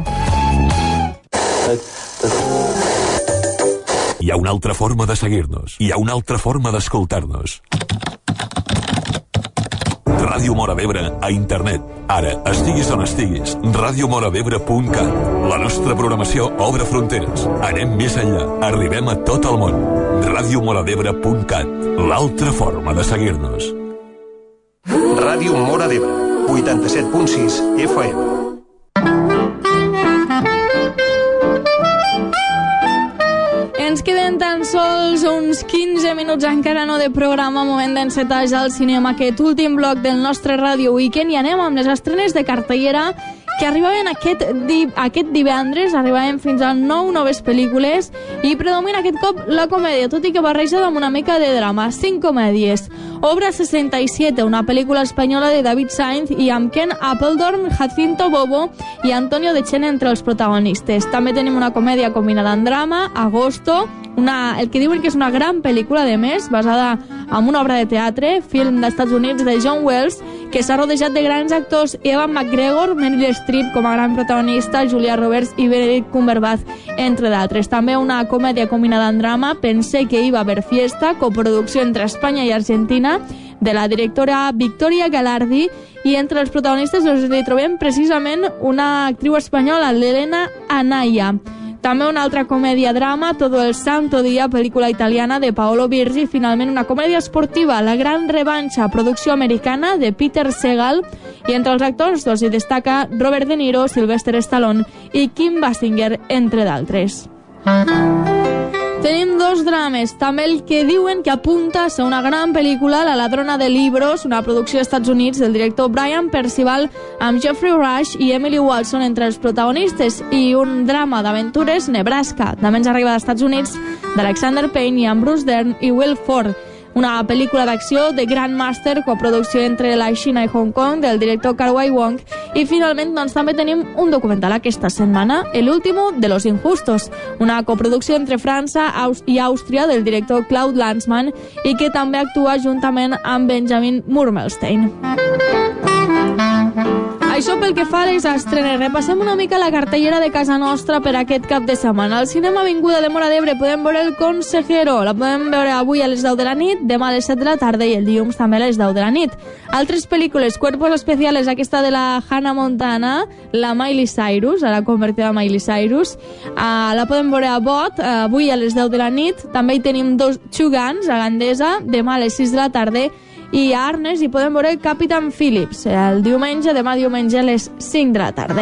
Hi ha una altra forma de seguir-nos. Hi ha una altra forma d'escoltar-nos. Ràdio Móra d'Ebre a internet. Ara, estiguis on estiguis, radiomoradebre.cat. La nostra programació obre fronteres. Anem més enllà. Arribem a tot el món. radiomoradebre.cat. L'altra forma de seguir-nos. Ràdio Móra d'Ebre, 87.6 FM. Ens queden tan sols uns 15 minuts encara no de programa, moment d'encetar ja al cinema aquest últim bloc del nostre Ràdio Weekend i anem amb les estrenes de cartellera que arribaven aquest divendres, arribaven fins a 9 noves pel·lícules i predomina aquest cop la comèdia, tot i que barrejada amb una mica de drama. 5 comèdies. Obra 67, una pel·lícula espanyola de David Sainz i amb Ken Appledorn, Jacinto Bobo i Antonio Dechene entre els protagonistes. També tenim una comèdia combinada en drama, Agosto, el que diuen que és una gran pel·lícula, de més, basada en una obra de teatre, film dels Estats Units de John Wells, que s'ha rodejat de grans actors: Ewan McGregor, Meryl Streep com a gran protagonista, Julia Roberts i Benedict Cumberbatch, entre d'altres. També una comèdia combinada en drama, Pensé que iba a haber fiesta, coproducció entre Espanya i Argentina, de la directora Victoria Galardi, i entre els protagonistes hi trobem precisament una actriu espanyola, l'Elena Anaya. També una altra comèdia-drama, Todo el santo día, pel·lícula italiana de Paolo Virgi, i finalment una comèdia esportiva, La gran revanxa, producció americana de Peter Segal, i entre els actors hi destaca Robert De Niro, Sylvester Stallone i Kim Basinger, entre d'altres. Tenim 2 drames, també el que diuen que apunta a ser una gran pel·lícula, La ladrona de libros, una producció dels Estats Units del director Brian Percival, amb Geoffrey Rush i Emily Watson entre els protagonistes, i un drama d'aventures, Nebraska, també ens arriba dels Estats Units, d'Alexander Payne i amb Bruce Dern i Will Ford. Una pel·lícula d'acció de Grandmaster, coproducció entre la Xina i Hong Kong, del director Kar-Wai Wong. I finalment també tenim un documental aquesta setmana, El último de los injustos, una coproducció entre França i Àustria del director Claude Lanzmann, i que també actua juntament amb Benjamin Murmelstein. Això pel que fa a les estrenes. Repassem una mica la cartellera de casa nostra per aquest cap de setmana. Al cinema Avinguda de Móra d'Ebre podem veure El consejero. La podem veure avui a les 10 de la nit, demà a les 7 de la tarda i el dilluns també a les 10 de la nit. Altres pel·lícules, Cuerpos especiales, aquesta de la Hannah Montana, la Miley Cyrus, ara convertida en Miley Cyrus. La podem veure a Bot, avui a les 10 de la nit. També hi tenim Two Guns, a Gandesa, demà a les 6 de la tarda. I a Arnes hi podem veure Captain Phillips, el diumenge, demà diumenge a les 5 de la tarda.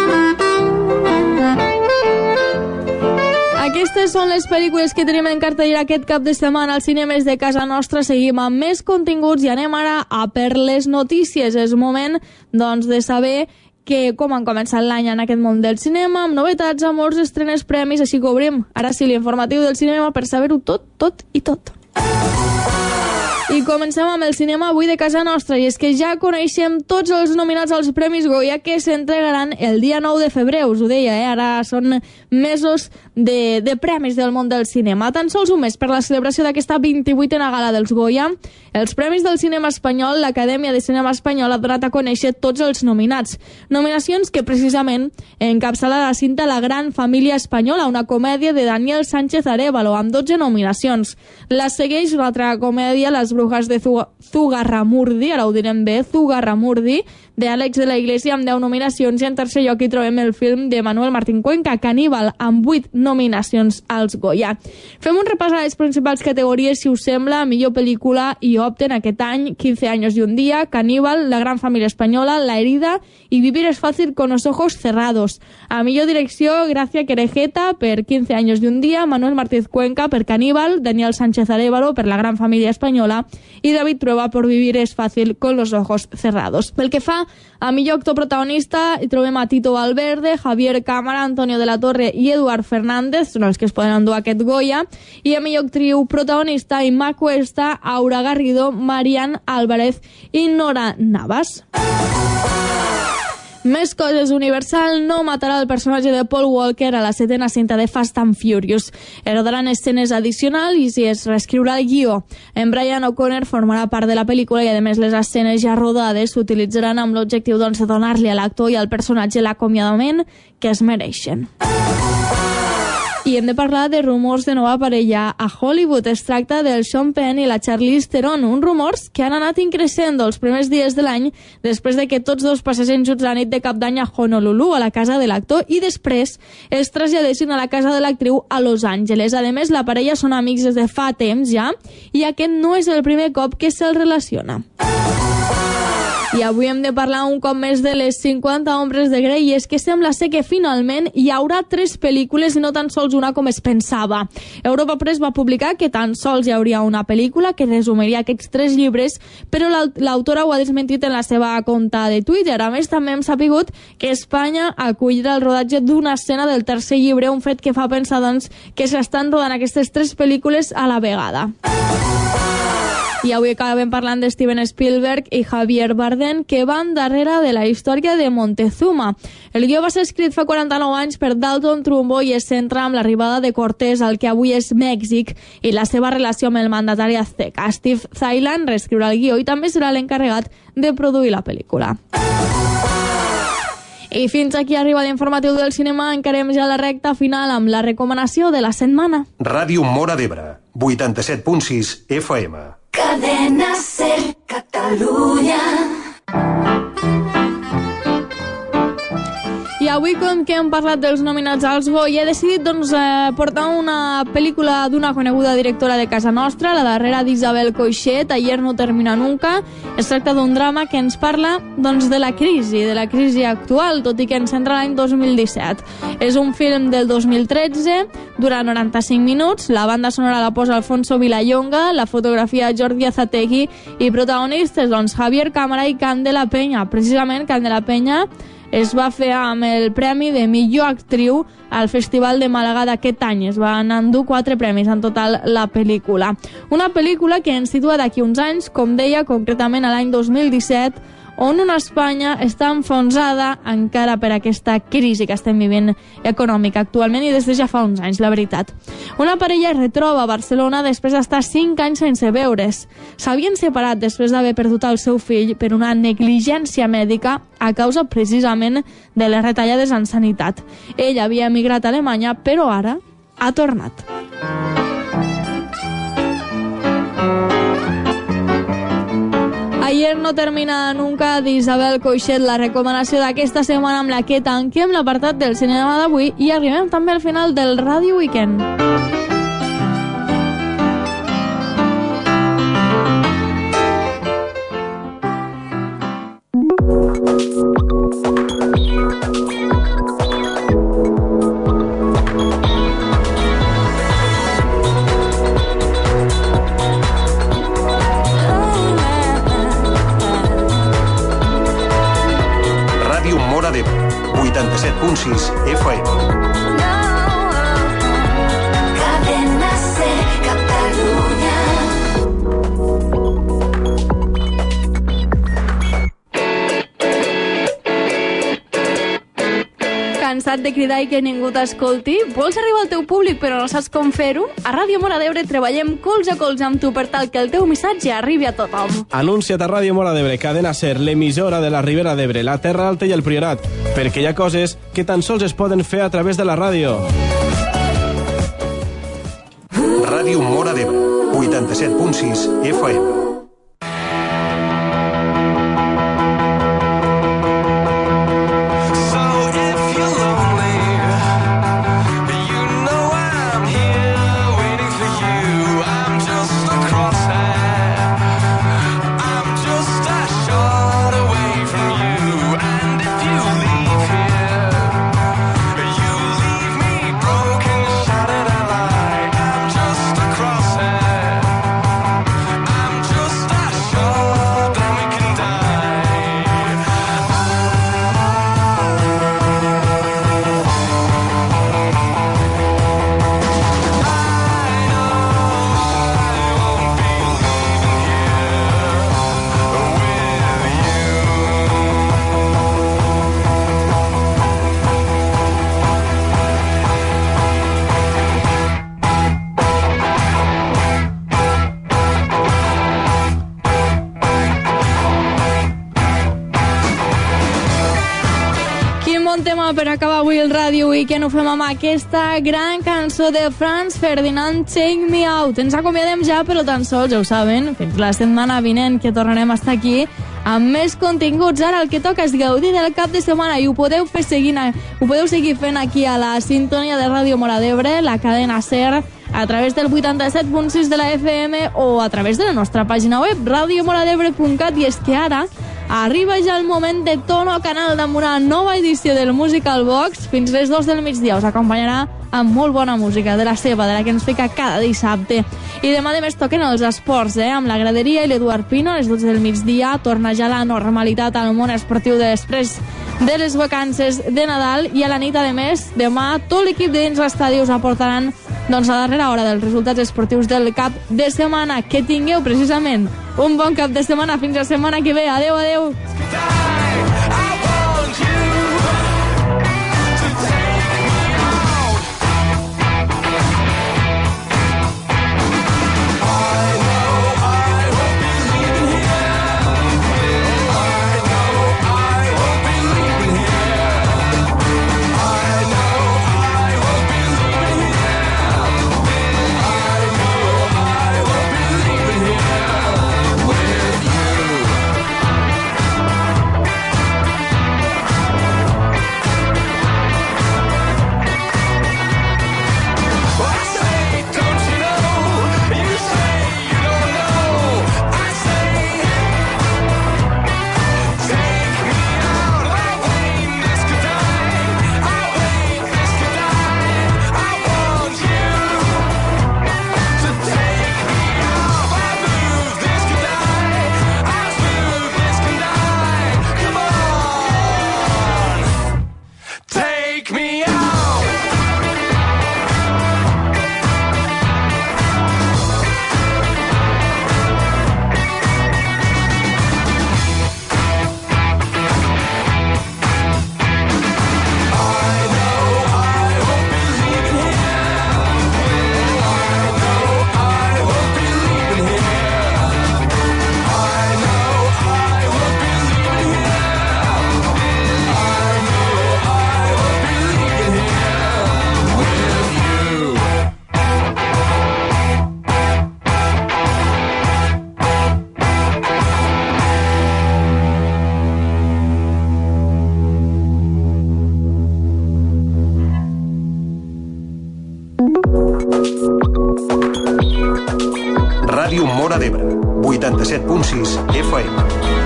Aquestes són les pel·lícules que tenim en cartellera aquest cap de setmana als cinemes de casa nostra. Seguim amb més continguts i anem ara a per les notícies. És moment, doncs, de saber com han començat l'any en aquest món del cinema, amb novetats, amors, estrenes, premis, així que obrim ara sí l'informatiu del cinema per saber-ho tot i tot. I comencem amb el cinema avui de casa nostra, i és que ja coneixem tots els nominats als Premis Goya que s'entregaran el dia 9 de febrer, us ho deia, ara són mesos de premis del món del cinema. Tan sols un mes per la celebració d'aquesta 28a gala dels Goya, els Premis del Cinema Espanyol, l'Acadèmia de Cinema Espanyol ha donat a conèixer tots els nominats. Nominacions que precisament encapçala la cinta La gran família espanyola, una comèdia de Daniel Sánchez Arévalo, amb 12 nominacions. La segueix una altra comèdia, Les brujas de Zugarramurdi, ara ho direm bé, Zugarramurdi, de Àlex de la Iglesia, amb 10 nominacions, i en tercer lloc hi trobem el film de Manuel Martín Cuenca, Caníbal, amb 8 nominacions als Goya. Fem un repàs a les principals categories, si us sembla. Millor pel·lícula hi opten aquest any 15 años y un día, Caníbal, La gran familia española, La herida y Vivir es fácil con los ojos cerrados. A millor direcció, Gracia Querejeta per 15 años y un día, Manuel Martín Cuenca per Caníbal, Daniel Sánchez Arévalo per La gran familia española i David Trueba por Vivir es fácil con los ojos cerrados. Pel que fa Catalunya. A millor actor protagonista hi trobem a Tito Valverde, Javier Cámara, Antonio de la Torre i Eduard Fernández, són els que es poden endur aquest Goya. I a millor actriu protagonista, Imma Cuesta, Aura Garrido, Marian Álvarez i Nora Navas. Més coses. Universal no matarà el personatge de Paul Walker a la 7ª cinta de Fast and Furious. Rodaran escenes addicionals i si es reescriurà el guió. En Brian O'Connor formarà part de la pel·lícula i a més les escenes ja rodades s'utilitzaran amb l'objectiu de donar-li a l'actor i al personatge l'acomiadament que es mereixen. I hem de parlar de rumors de nova parella a Hollywood. Es tracta del Sean Penn i la Charlize Theron, uns rumors que han anat increixent els primers dies de l'any després de que tots dos passessin junts la nit de Cap d'Any a Honolulu, a la casa de l'actor, i després es traslladessin a la casa de l'actriu a Los Angeles. A més, la parella són amics des de fa temps ja, i aquest no és el primer cop que se'ls relaciona. I avui hem de parlar un cop més de les 50 ombres de Grey, i és que sembla ser que finalment hi haurà 3 pel·lícules i no tan sols una com es pensava. Europa Press va publicar que tan sols hi hauria una pel·lícula que resumiria aquests 3 llibres, però l'autora ho ha desmentit en la seva compte de Twitter. A més, també hem sapigut que Espanya acollirà el rodatge d'una escena del 3è llibre, un fet que fa pensar doncs, que s'estan rodant aquestes 3 pel·lícules a la vegada. I avui acabem parlant de Steven Spielberg i Javier Bardem, que van darrere de la història de Montezuma. El guió va ser escrit fa 49 anys per Dalton Trumbo i es centra en l'arribada de Cortés al que avui és Mèxic i la seva relació amb el mandatari azteca. Steve Thailand reescriurà el guió i també serà l'encarregat de produir la pel·lícula. I fins aquí arriba l'informatiu del cinema. Encarem ja la recta final amb la recomanació de la setmana. Ràdio Móra d'Ebre, 87.6 FM. Cadena Ser Catalunya. I avui, com que hem parlat dels nominats als Goya, he decidit portar una pel·lícula d'una coneguda directora de casa nostra, la darrera d'Isabel Coixet, Ayer no termina nunca. Es tracta d'un drama que ens parla de la crisi actual, tot i que ens centra l'any 2017. És un film del 2013, dura 95 minuts, la banda sonora la posa Alfonso Vilallonga, la fotografia Jordi Azategui i protagonistes Javier Cámara i Candela Peña. Precisament Candela Peña es va fer amb el premi de millor actriu al Festival de Màlaga d'aquest any. Es van endur 4 premis en total la pel·lícula. Una pel·lícula que ens situa d'aquí uns anys, com deia, concretament a l'any 2017, on una Espanya està enfonsada encara per aquesta crisi que estem vivint econòmica actualment i des de ja fa uns anys, la veritat. Una parella es retroba a Barcelona després d'estar 5 anys sense veure's. S'havien separat després d'haver perdut el seu fill per una negligència mèdica a causa precisament de les retallades en sanitat. Ell havia emigrat a Alemanya, però ara ha tornat. Ayer no termina nunca d'Isabel Coixet, la recomanació d'aquesta setmana amb la que tanquem l'apartat del cinema d'avui i arribem també al final del Ràdio Weekend. Ràdio Móra d'Ebre, 87.6 FM. Cadena Ser Catalunya. Cansat de cridar i que ningú t'escolti? Vols arribar al teu públic però no saps com fer-ho? A Ràdio Móra d'Ebre treballem colze a colze amb tu per tal que el teu missatge arribi a tothom. Anuncia't a Ràdio Móra d'Ebre, cadena Ser, l'emissora de la Ribera d'Ebre, la Terra Alta i el Priorat, perquè hi ha coses que tan sols es poden fer a través de la ràdio. Ràdio Móra d'Ebre, 87.6 FM. I'm just per acabar avui el Radio Weekend ho fem amb aquesta gran cançó de Franz Ferdinand, Take Me Out. Ens acomiadem ja, però tan sols, ja ho saben, fins la setmana vinent que tornarem a estar aquí amb més continguts. Ara el que toca és gaudir del cap de setmana i ho podeu seguir fent aquí a la sintonia de Ràdio Mora d'Ebre, la cadena SER, a través del 87.6 de la FM o a través de la nostra pàgina web radiomoradebre.cat. I és que ara arriba ja el moment de Tono Canal amb una nova edició del Musical Box. Fins les 2 del migdia us acompanyarà amb molt bona música de la seva, de la que ens fica cada dissabte. I demà de més toquen els esports, amb la graderia i l'Eduard Pino. A les 12 del migdia torna ja la normalitat al món esportiu després de les vacances de Nadal. I a la nit, a més, demà tot l'equip de dins l'estadi us aportaran a darrera hora dels resultats esportius del cap de setmana. Que tingueu precisament un bon cap de setmana. Fins la setmana que ve. Adeu, adeu. Ràdio Mora d'Ebre, 87.6 FM.